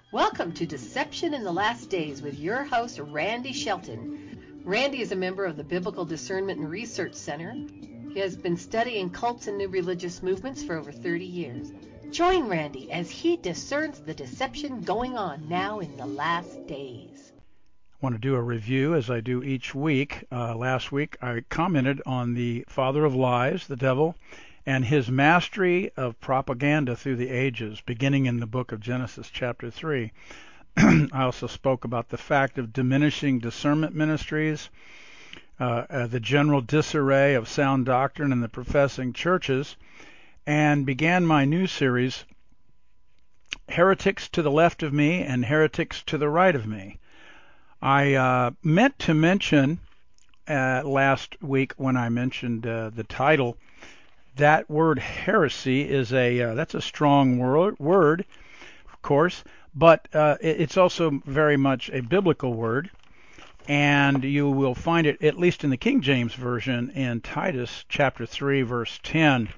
Welcome to Deception in the Last Days with your host, Randy Shelton. Randy is a member of the Biblical Discernment and Research Center. He has been studying cults and new religious movements for over 30 years. Join Randy as he discerns the deception going on now in the last days. I want to do a review as I do each week. Last week I commented on the father of lies, the devil, and his mastery of propaganda through the ages, beginning in the book of Genesis chapter 3. I also spoke about the fact of diminishing discernment ministries, the general disarray of sound doctrine in the professing churches, and began my new series, Heretics to the Left of Me and Heretics to the Right of Me. I meant to mention last week when I mentioned the title, that word heresy is that's a strong word, of course, but it's also very much a biblical word, and you will find it, at least in the King James Version, in Titus chapter 3, verse 10,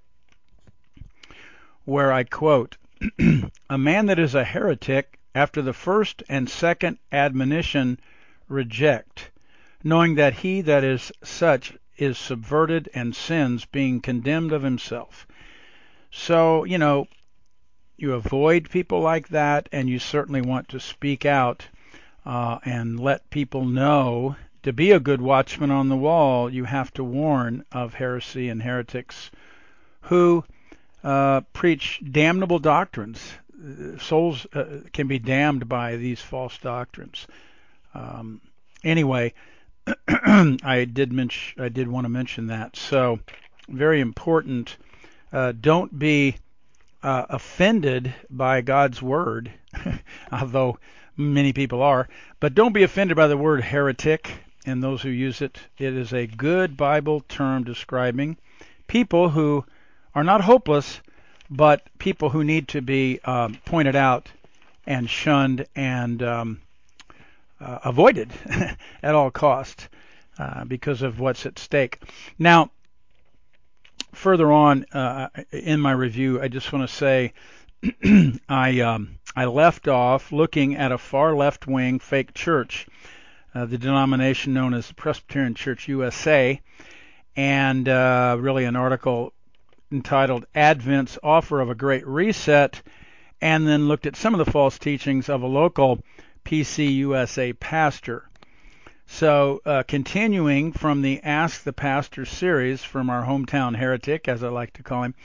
where I quote, "A man that is a heretic, after the first and second admonition reject, knowing that he that is such is subverted and sins, being condemned of himself." So, you avoid people like that, and you certainly want to speak out and let people know. To be a good watchman on the wall, you have to warn of heresy and heretics who preach damnable doctrines. Souls can be damned by these false doctrines. Anyway, I did want to mention that. So, very important. Don't be offended by God's word, although many people are. But don't be offended by the word heretic and those who use it. It is a good Bible term describing people who are not hopeless, but people who need to be pointed out and shunned and avoided at all cost because of what's at stake. Now, further on in my review, I just want to say I left off looking at a far left-wing fake church, the denomination known as the Presbyterian Church USA, and really an article entitled Advent's Offer of a Great Reset, and then looked at some of the false teachings of a local PCUSA pastor. So continuing from the Ask the Pastor series from our hometown heretic, as I like to call him,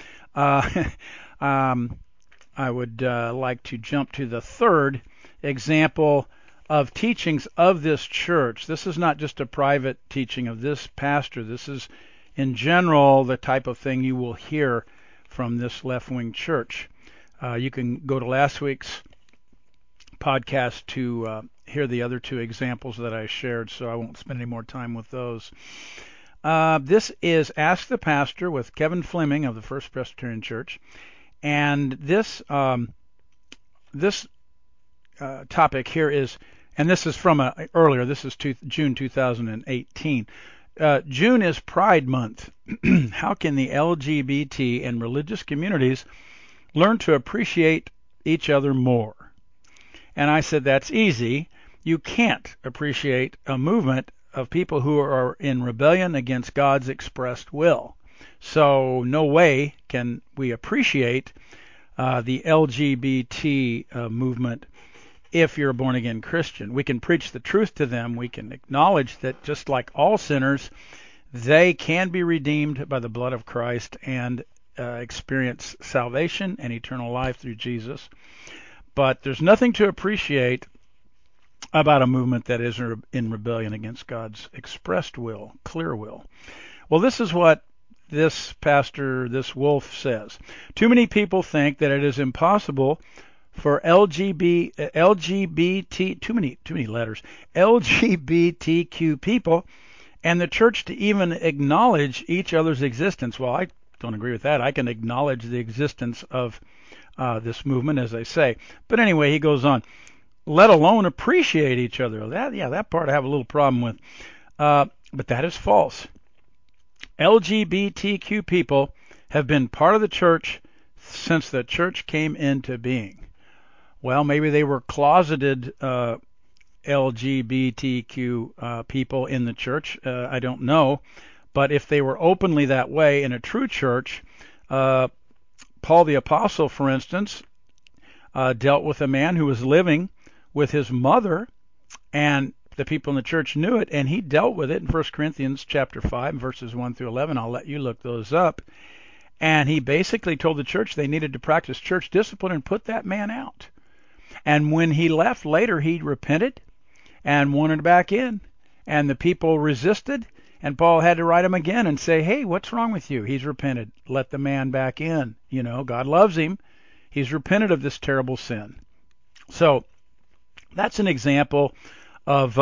I would like to jump to the third example of teachings of this church. This is not just a private teaching of this pastor. This is, in general, the type of thing you will hear from this left-wing church. You can go to last week's podcast to hear the other two examples that I shared, so I won't spend any more time with those. This is Ask the Pastor with Kevin Fleming of the First Presbyterian Church, and this topic here is, and this is from earlier, this is June 2018. June is Pride Month. How can the LGBT and religious communities learn to appreciate each other more? And I said, that's easy. You can't appreciate a movement of people who are in rebellion against God's expressed will. So no way can we appreciate the LGBT movement if you're a born-again Christian. We can preach the truth to them. We can acknowledge that just like all sinners, they can be redeemed by the blood of Christ and experience salvation and eternal life through Jesus. But there's nothing to appreciate about a movement that is in rebellion against God's expressed will, clear will. Well, this is what this pastor, this wolf, says. Too many people think that it is impossible for LGBT, too many letters, LGBTQ people and the church to even acknowledge each other's existence. Well, I don't agree with that. I can acknowledge the existence of this movement, as I say. But anyway, he goes on, let alone appreciate each other. That part I have a little problem with. But that is false. LGBTQ people have been part of the church since the church came into being. Well, maybe they were closeted LGBTQ people in the church. I don't know. But if they were openly that way in a true church, Paul the Apostle, for instance, dealt with a man who was living with his mother, and the people in the church knew it, and he dealt with it in 1 Corinthians chapter 5, verses 1 through 11. I'll let you look those up. And he basically told the church they needed to practice church discipline and put that man out. And when he left later, he repented and wanted back in. And the people resisted, and Paul had to write him again and say, hey, what's wrong with you? He's repented. Let the man back in. You know, God loves him. He's repented of this terrible sin. So that's an example of,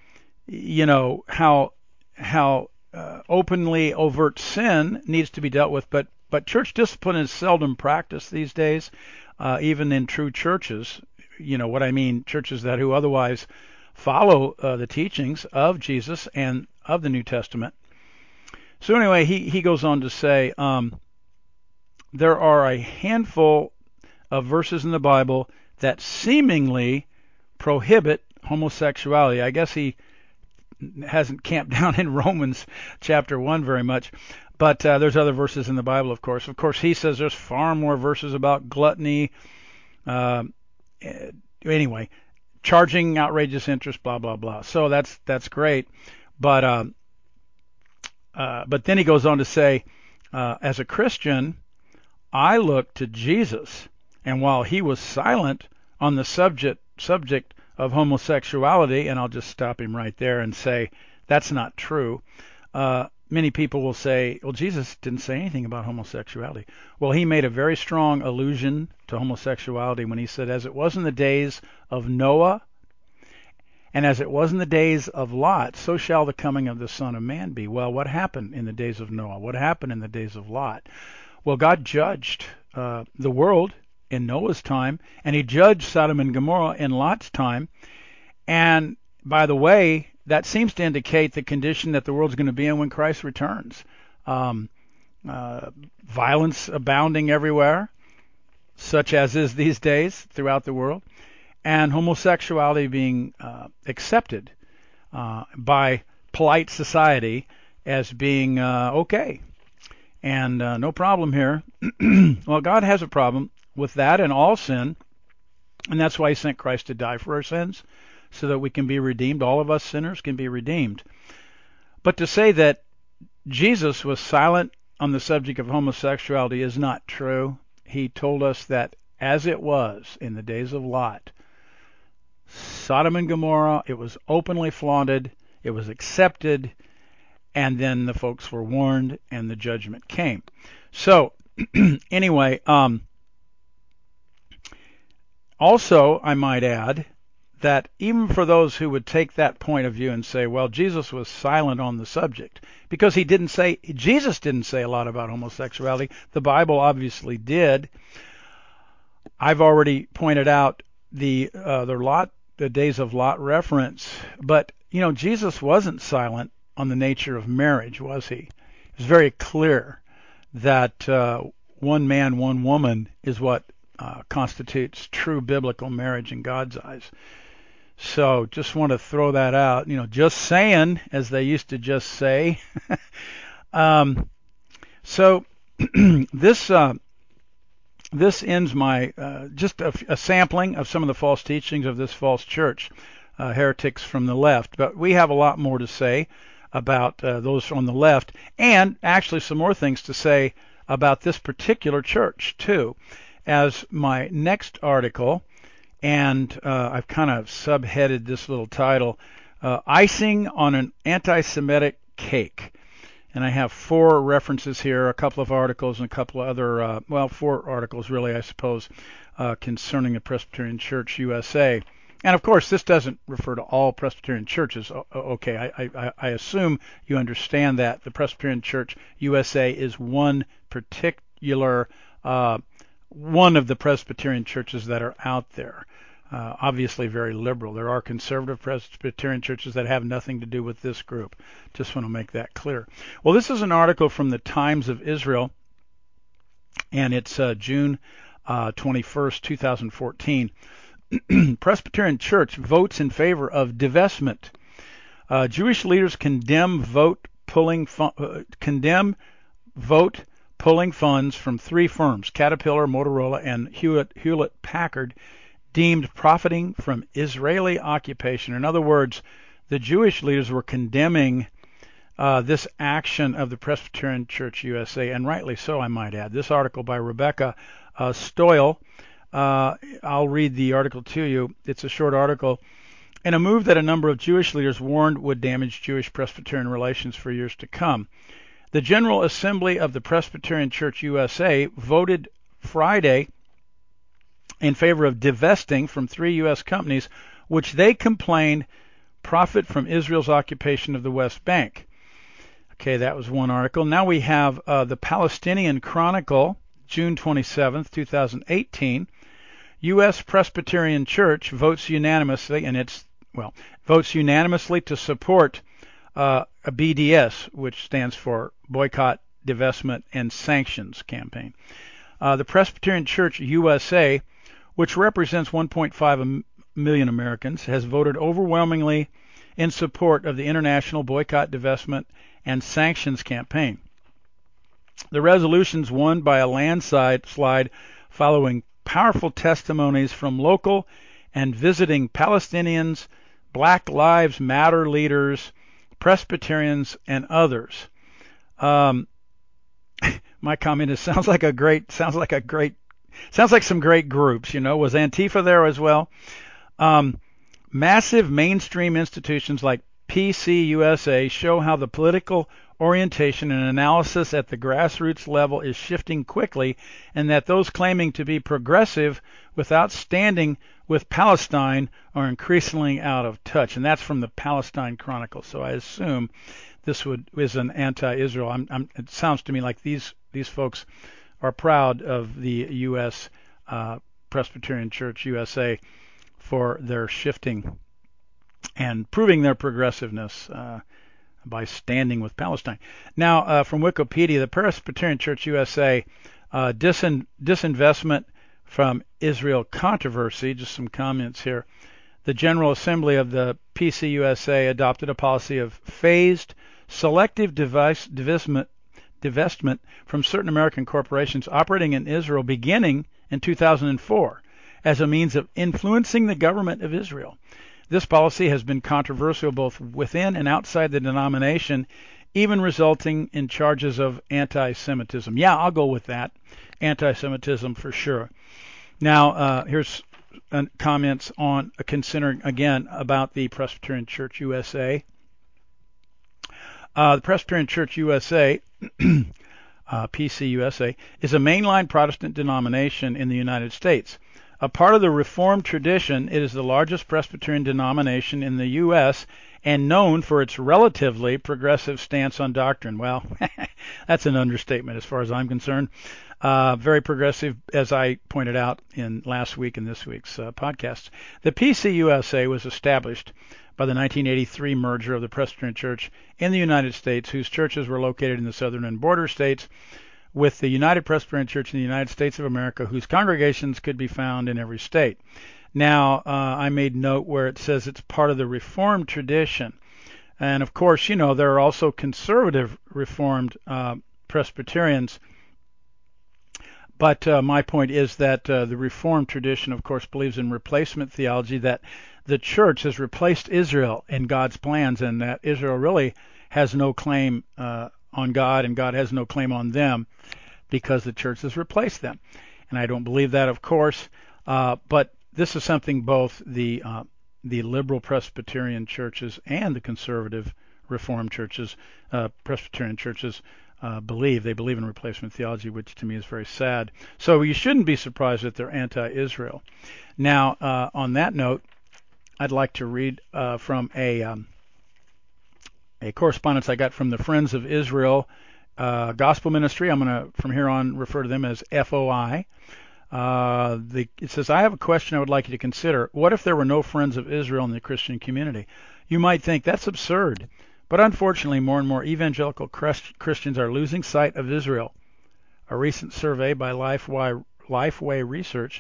how openly overt sin needs to be dealt with. But church discipline is seldom practiced these days, even in true churches. You know what I mean? Churches who otherwise follow the teachings of Jesus and of the New Testament. So anyway, he goes on to say there are a handful of verses in the Bible that seemingly prohibit homosexuality. I guess he hasn't camped down in Romans chapter 1 very much, but there's other verses in the Bible, of course. Of course, he says there's far more verses about gluttony. Anyway, charging outrageous interest, blah blah blah. So that's great, but then he goes on to say, as a Christian, I look to Jesus, and while he was silent on the subject of homosexuality, and I'll just stop him right there and say that's not true. Many people will say, well, Jesus didn't say anything about homosexuality. Well, he made a very strong allusion to homosexuality when he said, as it was in the days of Noah, and as it was in the days of Lot, so shall the coming of the Son of Man be. Well, what happened in the days of Noah? What happened in the days of Lot? Well, God judged the world in Noah's time, and he judged Sodom and Gomorrah in Lot's time. And by the way, that seems to indicate the condition that the world's going to be in when Christ returns. Violence abounding everywhere, such as is these days throughout the world, and homosexuality being accepted by polite society as being okay. And no problem here. Well, God has a problem with that and all sin, and that's why he sent Christ to die for our sins, so that we can be redeemed. All of us sinners can be redeemed. But to say that Jesus was silent on the subject of homosexuality is not true. He told us that as it was in the days of Lot, Sodom and Gomorrah, it was openly flaunted, it was accepted, and then the folks were warned and the judgment came. So anyway, also I might add that even for those who would take that point of view and say, well, Jesus was silent on the subject, because Jesus didn't say a lot about homosexuality. The Bible obviously did. I've already pointed out the days of Lot reference, but Jesus wasn't silent on the nature of marriage, was he? It was very clear that one man, one woman is what constitutes true biblical marriage in God's eyes. So just want to throw that out. Just saying, as they used to just say. So this ends my just a sampling of some of the false teachings of this false church, heretics from the left. But we have a lot more to say about those on the left, and actually some more things to say about this particular church too, as my next article. And I've kind of subheaded this little title, Icing on an Anti-Semitic Cake. And I have 4 references here, a couple of articles and a couple of other, 4 articles really, I suppose, concerning the Presbyterian Church USA. And of course, this doesn't refer to all Presbyterian churches. Okay, I assume you understand that the Presbyterian Church USA is one particular one of the Presbyterian churches that are out there. Obviously very liberal. There are conservative Presbyterian churches that have nothing to do with this group. Just want to make that clear. Well, this is an article from the Times of Israel, and it's June 21st, 2014. Presbyterian Church votes in favor of divestment. Jewish leaders condemn vote pulling funds from three firms, Caterpillar, Motorola, and Hewlett-Packard, deemed profiting from Israeli occupation. In other words, the Jewish leaders were condemning this action of the Presbyterian Church USA, and rightly so, I might add. This article by Rebecca Stoyle, I'll read the article to you. It's a short article. In a move that a number of Jewish leaders warned would damage Jewish-Presbyterian relations for years to come, the General Assembly of the Presbyterian Church USA voted Friday in favor of divesting from three U.S. companies which they complained profit from Israel's occupation of the West Bank. Okay, that was one article. Now we have the Palestinian Chronicle, June 27th, 2018. U.S. Presbyterian Church votes unanimously, to support a BDS, which stands for Boycott, Divestment, and Sanctions campaign. The Presbyterian Church USA, which represents 1.5 million Americans, has voted overwhelmingly in support of the international boycott, divestment, and sanctions campaign. The resolutions won by a landslide following powerful testimonies from local and visiting Palestinians, Black Lives Matter leaders, Presbyterians, and others. My comment is sounds like some great groups. Was Antifa there as well? Massive mainstream institutions like PCUSA show how the political orientation and analysis at the grassroots level is shifting quickly, and that those claiming to be progressive without standing with Palestine are increasingly out of touch. And that's from the Palestine Chronicle. So I assume this is an anti-Israel. It sounds to me like these folks are proud of the U.S. Presbyterian Church USA for their shifting and proving their progressiveness by standing with Palestine. Now, from Wikipedia, the Presbyterian Church USA disinvestment from Israel controversy. Just some comments here. The General Assembly of the PCUSA adopted a policy of phased, selective divestment from certain American corporations operating in Israel beginning in 2004 as a means of influencing the government of Israel. This policy has been controversial both within and outside the denomination, even resulting in charges of anti-Semitism. Yeah, I'll go with that. Anti-Semitism for sure. Now, here's comments on considering again about the Presbyterian Church USA. The Presbyterian Church USA, PCUSA, is a mainline Protestant denomination in the United States. A part of the Reformed tradition, it is the largest Presbyterian denomination in the U.S. and known for its relatively progressive stance on doctrine. Well, that's an understatement as far as I'm concerned. Very progressive, as I pointed out in last week and this week's podcasts. The PCUSA was established by the 1983 merger of the Presbyterian Church in the United States, whose churches were located in the southern and border states, with the United Presbyterian Church in the United States of America, whose congregations could be found in every state. Now, I made note where it says it's part of the Reformed tradition. And, of course, there are also conservative Reformed Presbyterians. But my point is that the Reformed tradition, of course, believes in replacement theology, that the church has replaced Israel in God's plans, and that Israel really has no claim on God, and God has no claim on them because the church has replaced them. And I don't believe that, of course, but this is something both the liberal Presbyterian churches and the conservative Reformed churches, Presbyterian churches, believe. They believe in replacement theology, which to me is very sad. So you shouldn't be surprised that they're anti-Israel. Now, on that note, I'd like to read from a correspondence I got from the Friends of Israel Gospel Ministry. I'm going to, from here on, refer to them as FOI. It says, I have a question I would like you to consider. What if there were no Friends of Israel in the Christian community? You might think that's absurd, but unfortunately more and more evangelical Christians are losing sight of Israel. A recent survey by Lifeway Research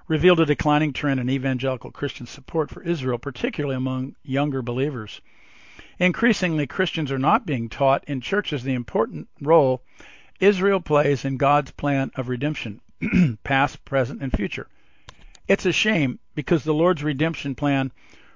revealed a declining trend in evangelical Christian support for Israel, particularly among younger believers. Increasingly, Christians are not being taught in churches the important role Israel plays in God's plan of redemption, past, present, and future. It's a shame because the Lord's redemption plan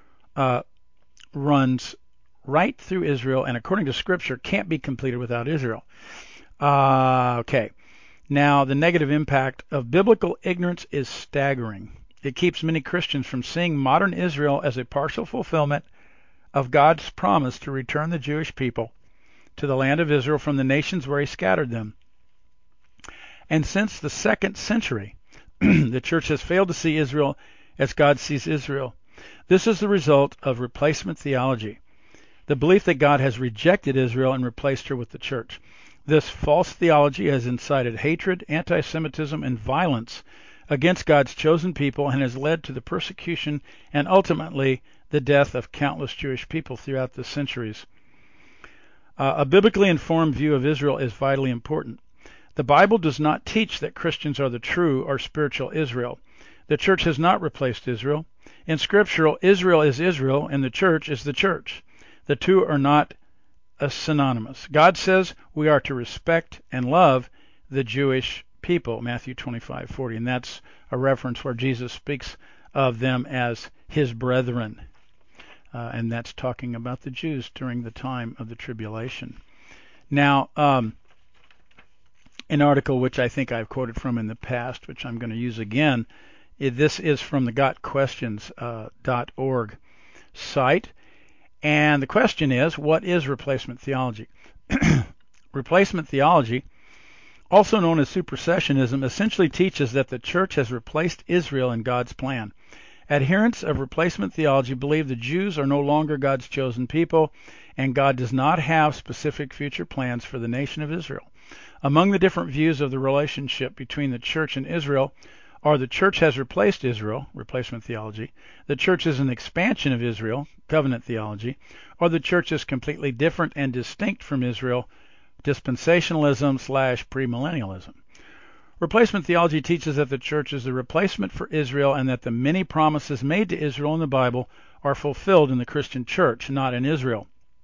runs right through Israel, and according to Scripture, can't be completed without Israel. Okay. Now, the negative impact of biblical ignorance is staggering. It keeps many Christians from seeing modern Israel as a partial fulfillment of God's promise to return the Jewish people to the land of Israel from the nations where he scattered them. And since the 2nd century, the church has failed to see Israel as God sees Israel. This is the result of replacement theology, the belief that God has rejected Israel and replaced her with the church. This false theology has incited hatred, anti-Semitism, and violence against God's chosen people and has led to the persecution and ultimately the death of countless Jewish people throughout the centuries. A biblically informed view of Israel is vitally important. The Bible does not teach that Christians are the true or spiritual Israel. The church has not replaced Israel. In Scripture, Israel is Israel and the church is the church. The two are not synonymous. God says we are to respect and love the Jewish people, Matthew 25:40, and that's a reference where Jesus speaks of them as his brethren, and that's talking about the Jews during the time of the tribulation. Now, an article which I think I've quoted from in the past, which I'm going to use again, this is from the GotQuestions.org site. And the question is, what is replacement theology? Replacement theology, also known as supersessionism, essentially teaches that the church has replaced Israel in God's plan. Adherents of replacement theology believe the Jews are no longer God's chosen people, and God does not have specific future plans for the nation of Israel. Among the different views of the relationship between the church and Israel are the church has replaced Israel, replacement theology, the church is an expansion of Israel, covenant theology, or the church is completely different and distinct from Israel, dispensationalism/premillennialism. Replacement theology teaches that the church is the replacement for Israel and that the many promises made to Israel in the Bible are fulfilled in the Christian church, not in Israel.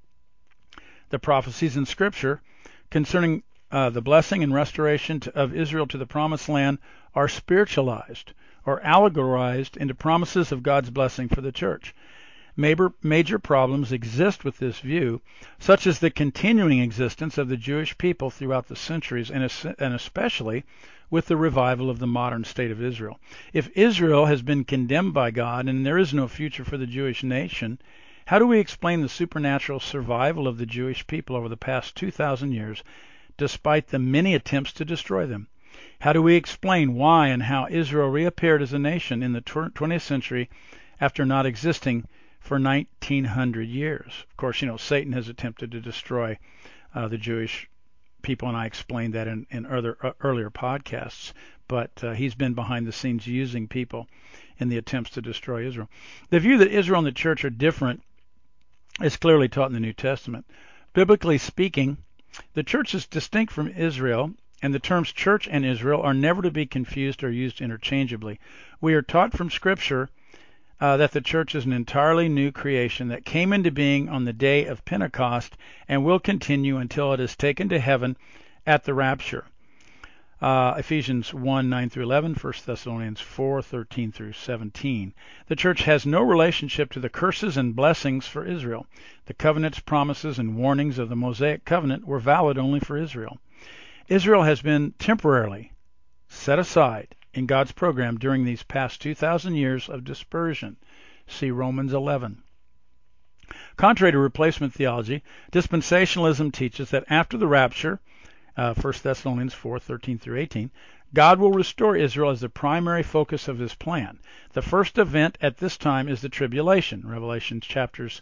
The prophecies in Scripture concerning the blessing and restoration of Israel to the promised land are spiritualized or allegorized into promises of God's blessing for the church. Major problems exist with this view, such as the continuing existence of the Jewish people throughout the centuries, and especially with the revival of the modern state of Israel. If Israel has been condemned by God and there is no future for the Jewish nation, how do we explain the supernatural survival of the Jewish people over the past 2,000 years, despite the many attempts to destroy them? How do we explain why and how Israel reappeared as a nation in the 20th century after not existing for 1,900 years? Of course, Satan has attempted to destroy the Jewish people, and I explained that in earlier podcasts, but he's been behind the scenes using people in the attempts to destroy Israel. The view that Israel and the church are different is clearly taught in the New Testament. Biblically speaking, the church is distinct from Israel, and the terms church and Israel are never to be confused or used interchangeably. We are taught from Scripture that the church is an entirely new creation that came into being on the day of Pentecost and will continue until it is taken to heaven at the rapture. Ephesians 1:9-11, 1 Thessalonians 4:13-17. The church has no relationship to the curses and blessings for Israel. The covenants, promises, and warnings of the Mosaic covenant were valid only for Israel. Israel has been temporarily set aside in God's program during these past 2,000 years of dispersion. See Romans 11. Contrary to replacement theology, dispensationalism teaches that after the rapture, 1 Thessalonians 4:13-18, God will restore Israel as the primary focus of his plan. The first event at this time is the tribulation, Revelation chapters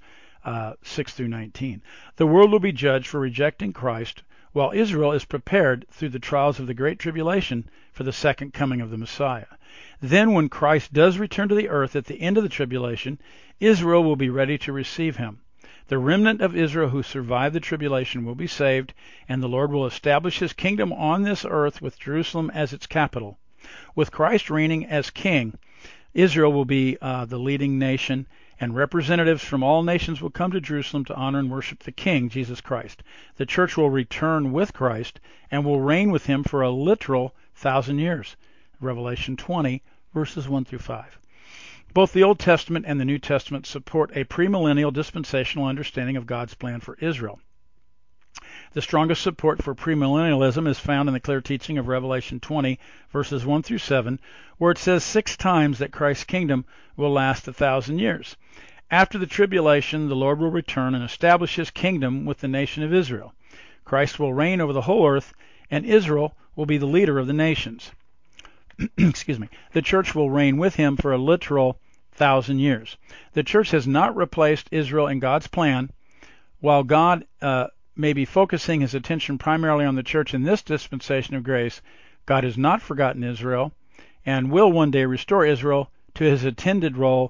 6-19. The world will be judged for rejecting Christ, while Israel is prepared through the trials of the Great Tribulation for the second coming of the Messiah. Then when Christ does return to the earth at the end of the tribulation, Israel will be ready to receive him. The remnant of Israel who survive the tribulation will be saved, and the Lord will establish his kingdom on this earth with Jerusalem as its capital. With Christ reigning as king, Israel will be the leading nation, and representatives from all nations will come to Jerusalem to honor and worship the King, Jesus Christ. The church will return with Christ and will reign with him for a literal 1,000 years. Revelation 20, verses 1 through 5. Both the Old Testament and the New Testament support a premillennial dispensational understanding of God's plan for Israel. The strongest support for premillennialism is found in the clear teaching of Revelation 20, verses 1 through 7, where it says 6 times that Christ's kingdom will last 1,000 years. After the tribulation, the Lord will return and establish his kingdom with the nation of Israel. Christ will reign over the whole earth, and Israel will be the leader of the nations. Excuse me. The church will reign with him for a literal 1,000 years. The church has not replaced Israel in God's plan. While God may be focusing his attention primarily on the church in this dispensation of grace, God has not forgotten Israel and will one day restore Israel to his intended role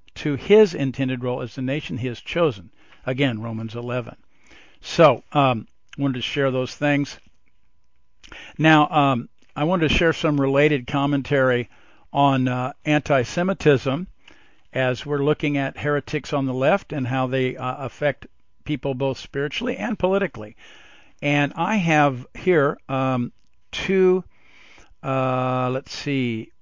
as the nation he has chosen. Again, Romans 11. So, wanted to share those things. Now, I wanted to share some related commentary on anti-Semitism, as we're looking at heretics on the left and how they affect people both spiritually and politically. And I have here two, let's see.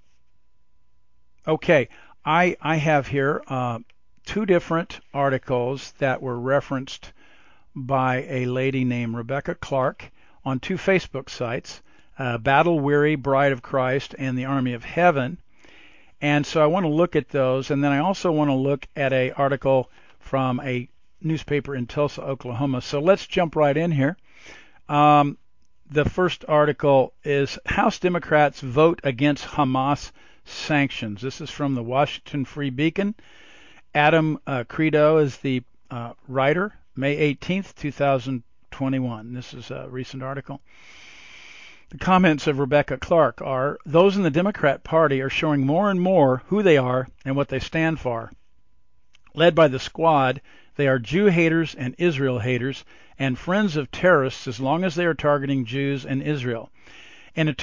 Okay, I have here 2 different articles that were referenced by a lady named Rebecca Clark on 2 Facebook sites, Battle Weary Bride of Christ and the Army of Heaven. And so I want to look at those, and then I also want to look at an article from a newspaper in Tulsa, Oklahoma. So let's jump right in here. The first article is House Democrats vote against Hamas sanctions. This is from the Washington Free Beacon. Adam Credo is the writer, May 18th, 2021. This is a recent article. The comments of Rebecca Clark are, those in the Democrat Party are showing more and more who they are and what they stand for. Led by the Squad, they are Jew haters and Israel haters and friends of terrorists as long as they are targeting Jews and Israel. In a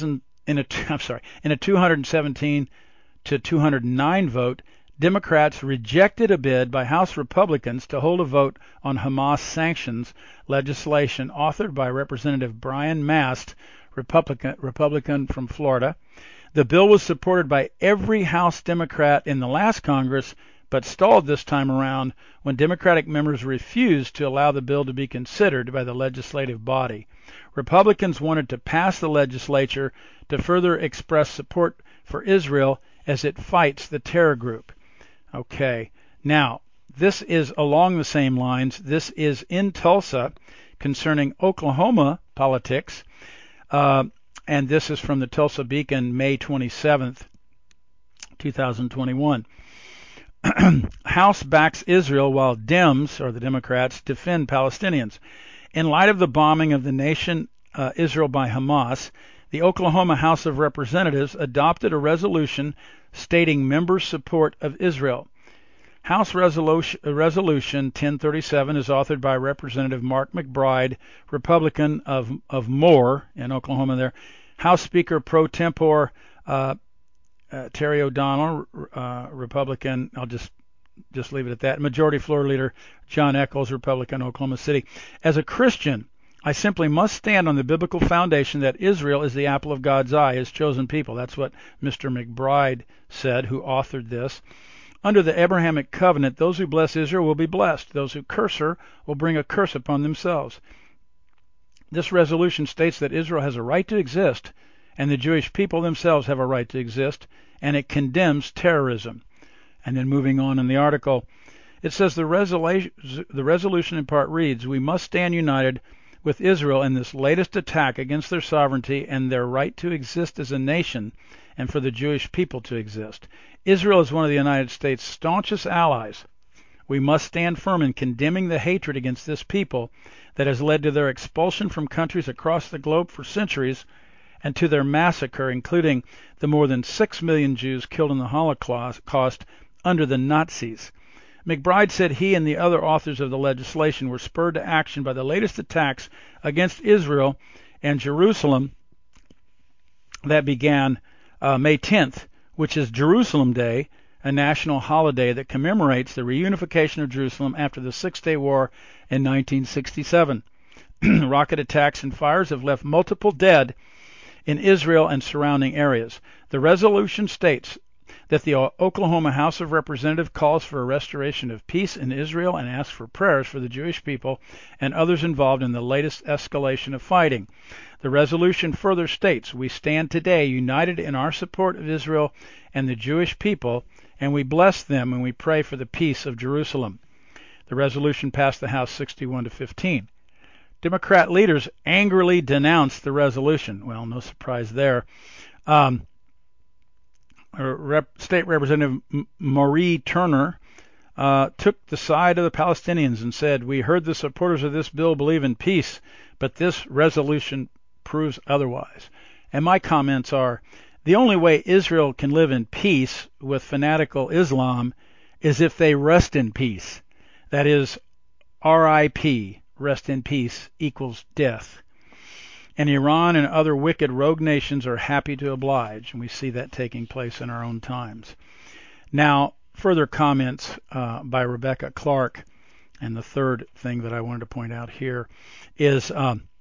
217 to 209 vote, Democrats rejected a bid by House Republicans to hold a vote on Hamas sanctions legislation authored by Representative Brian Mast, Republican from Florida. The bill was supported by every House Democrat in the last Congress, but stalled this time around when Democratic members refused to allow the bill to be considered by the legislative body. Republicans wanted to pass the legislature to further express support for Israel as it fights the terror group. Okay, now this is along the same lines. This is in Tulsa concerning Oklahoma politics, and this is from the Tulsa Beacon, May 27th, 2021. House backs Israel while Dems, or the Democrats, defend Palestinians. In light of the bombing of the nation Israel by Hamas, the Oklahoma House of Representatives adopted a resolution stating members' support of Israel. House Resolution 1037 is authored by Representative Mark McBride, Republican of Moore in Oklahoma there. House Speaker pro tempore Terry O'Donnell, Republican. I'll just leave it at that. Majority Floor Leader John Echols, Republican, Oklahoma City. As a Christian, I simply must stand on the biblical foundation that Israel is the apple of God's eye, his chosen people. That's what Mr. McBride said, who authored this. Under the Abrahamic covenant, those who bless Israel will be blessed. Those who curse her will bring a curse upon themselves. This resolution states that Israel has a right to exist, and the Jewish people themselves have a right to exist, and it condemns terrorism. And then moving on in the article, it says the resolution in part reads, we must stand united with Israel in this latest attack against their sovereignty and their right to exist as a nation, and for the Jewish people to exist. Israel is one of the United States' staunchest allies. We must stand firm in condemning the hatred against this people that has led to their expulsion from countries across the globe for centuries and to their massacre, including the more than 6 million Jews killed in the Holocaust under the Nazis. McBride said he and the other authors of the legislation were spurred to action by the latest attacks against Israel and Jerusalem that began May 10th which is Jerusalem Day, a national holiday that commemorates the reunification of Jerusalem after the Six-Day War in 1967. Rocket attacks and fires have left multiple dead in Israel and surrounding areas. The resolution states that the Oklahoma House of Representatives calls for a restoration of peace in Israel and asks for prayers for the Jewish people and others involved in the latest escalation of fighting. The resolution further states, "We stand today united in our support of Israel and the Jewish people, and we bless them and we pray for the peace of Jerusalem." The resolution passed the House 61-15. Democrat leaders angrily denounced the resolution. Well, no surprise there. State Representative Marie Turner took the side of the Palestinians and said, "We heard the supporters of this bill believe in peace, but this resolution proves otherwise." And my comments are, the only way Israel can live in peace with fanatical Islam is if they rest in peace. That is, RIP, rest in peace, equals death. And Iran and other wicked rogue nations are happy to oblige, and we see that taking place in our own times. Now, further comments by Rebecca Clark, and the third thing that I wanted to point out here is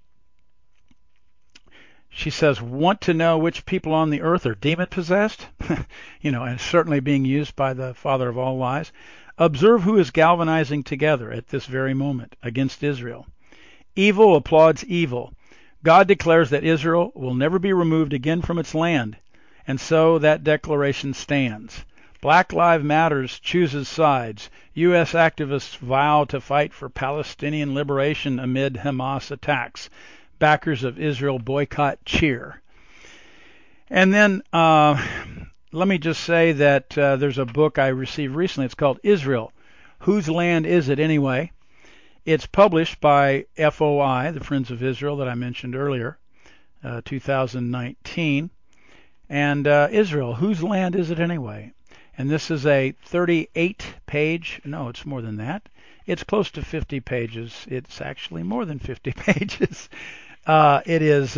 she says, "Want to know which people on the earth are demon-possessed?" And certainly being used by the father of all lies. "Observe who is galvanizing together at this very moment against Israel. Evil applauds evil. God declares that Israel will never be removed again from its land, and so that declaration stands. Black Lives Matter chooses sides. U.S. activists vow to fight for Palestinian liberation amid Hamas attacks. Backers of Israel boycott cheer." And then let me just say that there's a book I received recently. It's called Israel, Whose Land Is It Anyway? It's published by FOI, the Friends of Israel that I mentioned earlier, 2019. And Israel, Whose Land Is It Anyway? And this is a 38-page, no, it's more than that. It's close to 50 pages. It's actually more than 50 pages. It is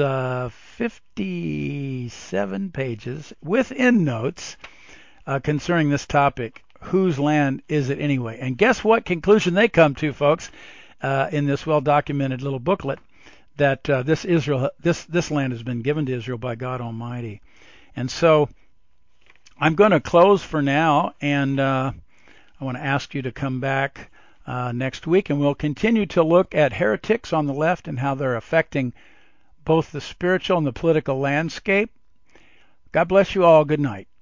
57 pages with endnotes concerning this topic. Whose land is it anyway? And guess what conclusion they come to, folks, in this well-documented little booklet, that this land has been given to Israel by God Almighty. And so I'm going to close for now, and I want to ask you to come back next week, and we'll continue to look at heretics on the left and how they're affecting both the spiritual and the political landscape. God bless you all. Good night.